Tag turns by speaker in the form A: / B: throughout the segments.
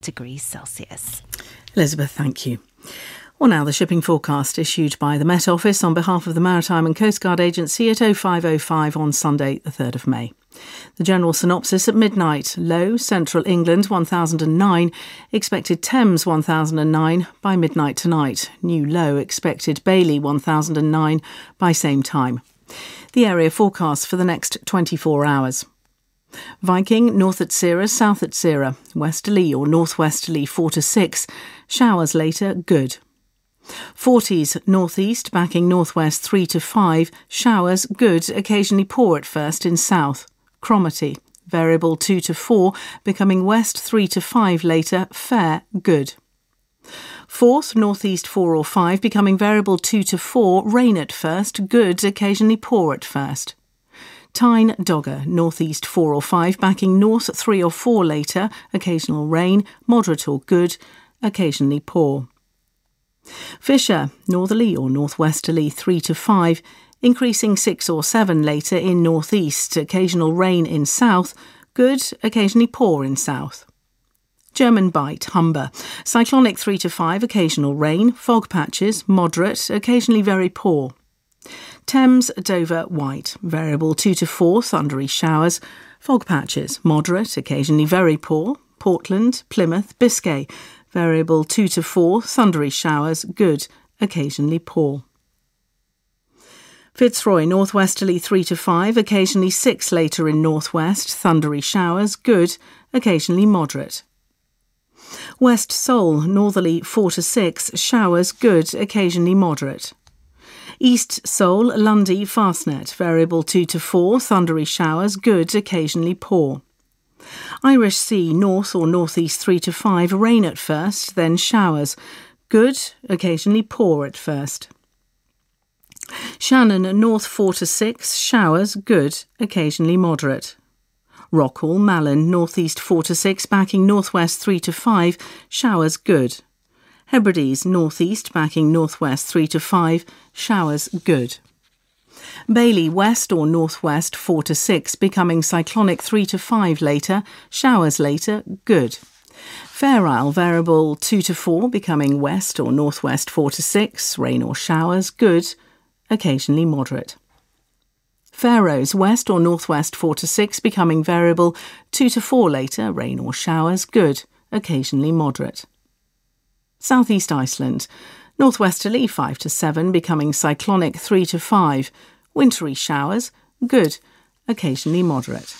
A: degrees Celsius.
B: Elizabeth, thank you. Well, now the shipping forecast issued by the Met Office on behalf of the Maritime and Coast Guard Agency at 05:05 on Sunday the 3rd of May. The general synopsis at midnight: low central England 1009, expected Thames 1009 by midnight tonight. New low expected Bailey 1009 by same time. The area forecast for the next 24 hours. Viking, north at Sierra, south at Sierra, westerly or northwesterly 4 to 6, showers later, good. Forties, northeast, backing northwest 3 to 5, showers, good, occasionally poor at first in south. Cromarty, variable 2 to 4, becoming west 3 to 5 later, fair, good. Forth, northeast 4 or 5, becoming variable 2 to 4, rain at first, good, occasionally poor at first. Tyne, Dogger, northeast 4 or 5, backing north 3 or 4 later, occasional rain, moderate or good, occasionally poor. Fisher, northerly or northwesterly 3 to 5, increasing 6 or 7 later in northeast, occasional rain in south, good, occasionally poor in south. German Bight, Humber, cyclonic 3 to 5, occasional rain, fog patches, moderate, occasionally very poor. Thames, Dover, White, variable 2 to 4, thundery showers, fog patches, moderate, occasionally very poor. Portland, Plymouth, Biscay, variable 2 to 4, thundery showers, good, occasionally poor. Fitzroy, northwesterly 3 to 5, occasionally 6 later in northwest, thundery showers, good, occasionally moderate. West Seoul, northerly 4 to 6, showers, good, occasionally moderate. East Seoul, Lundy, Fastnet, variable 2 to 4, thundery showers, good, occasionally poor. Irish Sea, north or northeast 3 to 5, rain at first, then showers, good, occasionally poor at first. Shannon, north 4 to 6, showers, good, occasionally moderate. Rockall, Malin, northeast 4 to 6, backing northwest 3 to 5, showers, good. Hebrides, northeast, backing northwest 3 to 5, showers, good. Bailey, west or northwest 4 to 6, becoming cyclonic 3 to 5 later, showers later, good. Fair Isle, variable 2 to 4, becoming west or northwest 4 to 6, rain or showers, good, occasionally moderate. Faroes, west or northwest 4 to 6, becoming variable 2 to 4 later, rain or showers, good, occasionally moderate. Southeast Iceland, northwesterly 5 to 7, becoming cyclonic 3 to 5, wintry showers, good, occasionally moderate.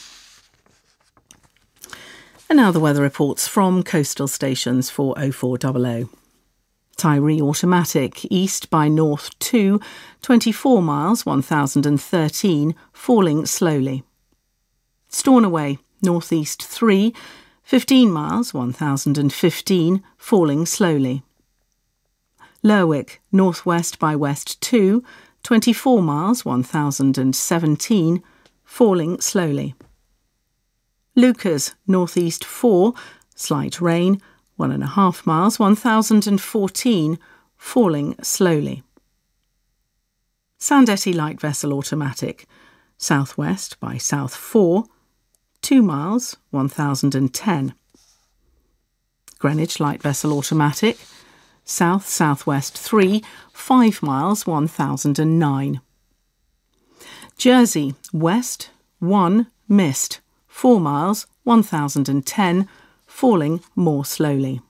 B: And now the weather reports from coastal stations for 0400. Tiree automatic, east by north 2, 24 miles, 1013, falling slowly. Stornoway, northeast 3, 15 miles, 1015, falling slowly. Lerwick, northwest by west 2, 24 miles, 1017, falling slowly. Lucas, northeast 4, slight rain, 1.5 miles, 1014, falling slowly. Sandetti light vessel automatic, southwest by south 4, 2 miles, 1010. Greenwich light vessel automatic, south-southwest 3, 5 miles, 1009. Jersey, west 1, mist, 4 miles, 1010, falling more slowly.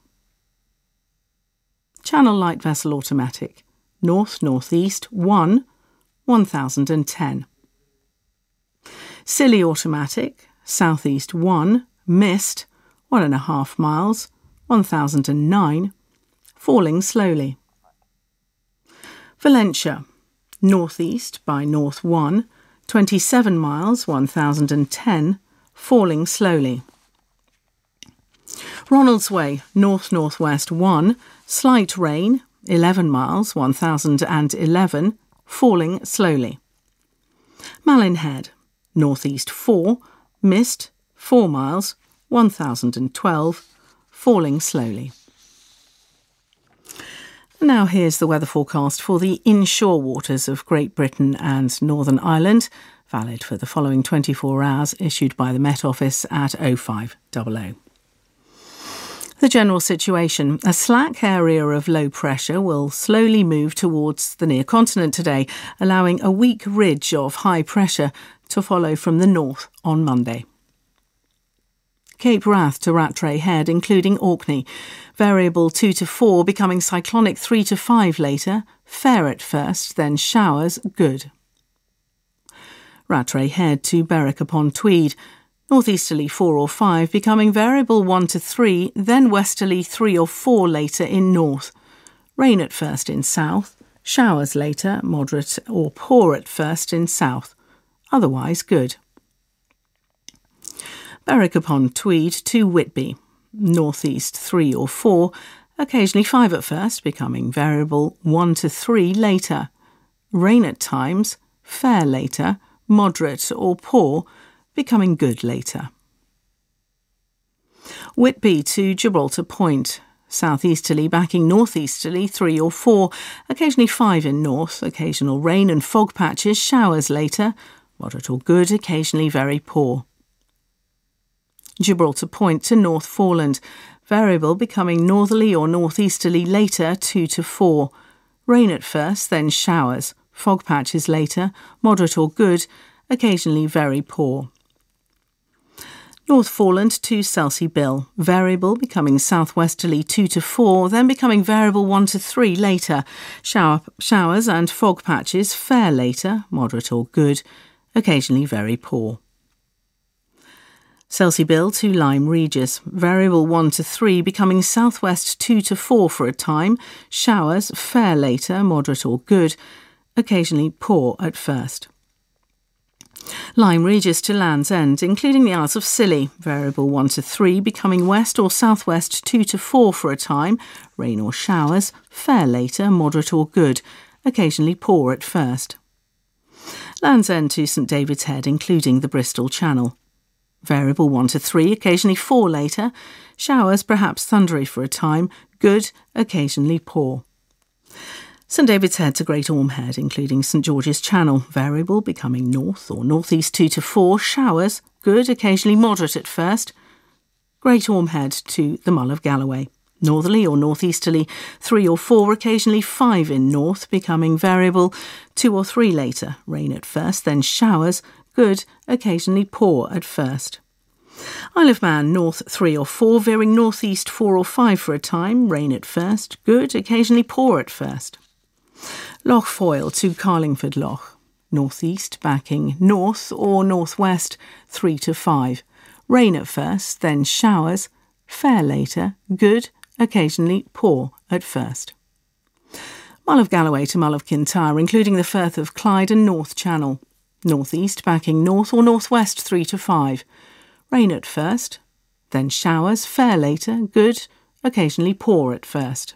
B: Channel light vessel automatic, north-northeast 1, 1010. Scilly automatic, southeast 1, mist, 1.5 miles, 1009, falling slowly. Valentia, northeast by north 1, 27 miles, 1010, falling slowly. Ronaldsway, north-northwest 1, slight rain, 11 miles, 1011, falling slowly. Malin Head, northeast 4, mist, 4 miles, 1012, falling slowly. Now here's the weather forecast for the inshore waters of Great Britain and Northern Ireland, valid for the following 24 hours, issued by the Met Office at 0500. The general situation. A slack area of low pressure will slowly move towards the near continent today, allowing a weak ridge of high pressure to follow from the north on Monday. Cape Wrath to Rattray Head, including Orkney. Variable 2 to 4, becoming cyclonic 3 to 5 later. Fair at first, then showers, good. Rattray Head to Berwick upon Tweed. Northeasterly 4 or 5, becoming variable 1 to 3, then westerly 3 or 4 later in north. Rain at first in south. Showers later, moderate or poor at first in south. Otherwise good. Berwick upon Tweed to Whitby. Northeast 3 or 4, occasionally 5 at first, becoming variable 1 to 3 later. Rain at times, fair later, moderate or poor, becoming good later. Whitby to Gibraltar Point. Southeasterly backing northeasterly 3 or 4, occasionally 5 in north, occasional rain and fog patches, showers later, moderate or good, occasionally very poor. Gibraltar Point to North Foreland. Variable becoming northerly or northeasterly later 2 to 4. Rain at first, then showers. Fog patches later, moderate or good, occasionally very poor. North Foreland to Selsey Bill. Variable becoming southwesterly 2 to 4, then becoming variable 1 to 3 later. Showers and fog patches fair later, moderate or good, occasionally very poor. Selsey Bill to Lyme Regis. Variable 1 to 3, becoming southwest 2 to 4 for a time. Showers fair later, moderate or good, occasionally poor at first. Lyme Regis to Land's End, including the Isles of Scilly. Variable 1 to 3, becoming west or southwest 2 to 4 for a time. Rain or showers, fair later, moderate or good, occasionally poor at first. Land's End to St David's Head, including the Bristol Channel. Variable 1 to 3, occasionally 4 later. Showers, perhaps thundery for a time. Good, occasionally poor. St David's Head to Great Orme Head, including St George's Channel. Variable, becoming north or northeast 2 to 4. Showers, good, occasionally moderate at first. Great Orme Head to the Mull of Galloway. Northerly or northeasterly 3 or 4, occasionally 5 in north, becoming variable 2 or 3 later. Rain at first, then showers, good, occasionally poor at first. Isle of Man, north 3 or 4, veering northeast 4 or 5 for a time. Rain at first, good, occasionally poor at first. Loch Foyle to Carlingford Loch. Northeast backing north or northwest 3 to 5. Rain at first, then showers, fair later, good, occasionally poor at first. Mull of Galloway to Mull of Kintyre, including the Firth of Clyde and North Channel. Northeast backing north or northwest 3 to 5. Rain at first, then showers, fair later, good, occasionally poor at first.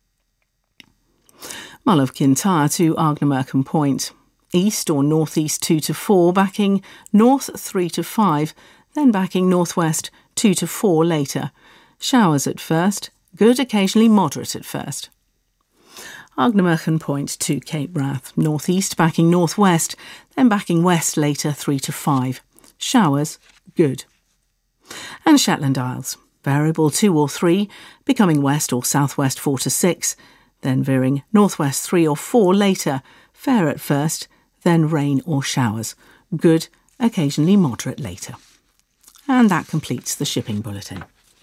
B: Mull of Kintyre to Ardnamurchan Point. East or northeast 2 to 4, backing north 3 to 5, then backing northwest 2 to 4 later. Showers at first, good, occasionally moderate at first. Ardnamurchan Point to Cape Wrath. Northeast backing northwest, then backing west later 3 to 5. Showers, good. And Shetland Isles. Variable 2 or 3, becoming west or southwest 4 to 6, then veering northwest 3 or 4 later. Fair at first, then rain or showers. Good, occasionally moderate later. And that completes the shipping bulletin.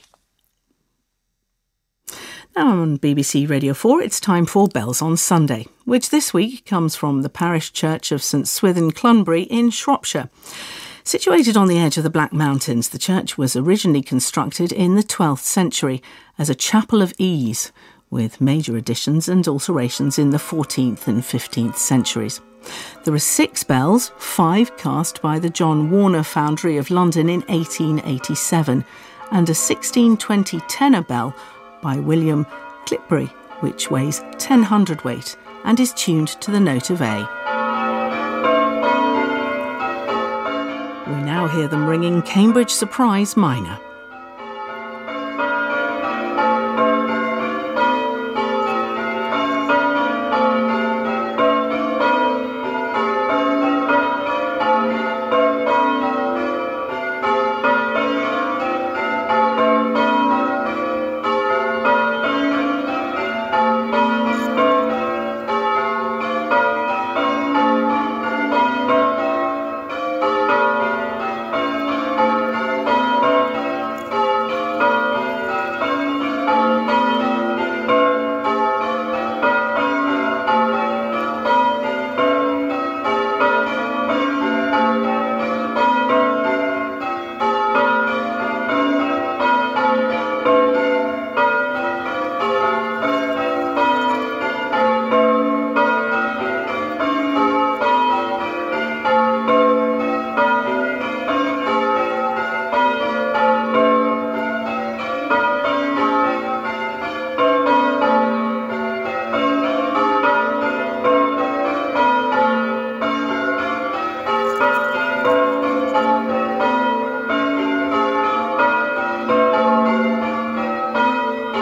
B: Now on BBC Radio 4, it's time for Bells on Sunday, which this week comes from the parish church of St Swithin Clunbury in Shropshire. Situated on the edge of the Black Mountains, the church was originally constructed in the 12th century as a chapel of ease, with major additions and alterations in the 14th and 15th centuries. There are 6 bells, 5 cast by the John Warner Foundry of London in 1887, and a 1620 tenor bell by William Clipbury, which weighs 10 hundredweight and is tuned to the note of A. We now hear them ringing Cambridge Surprise Minor.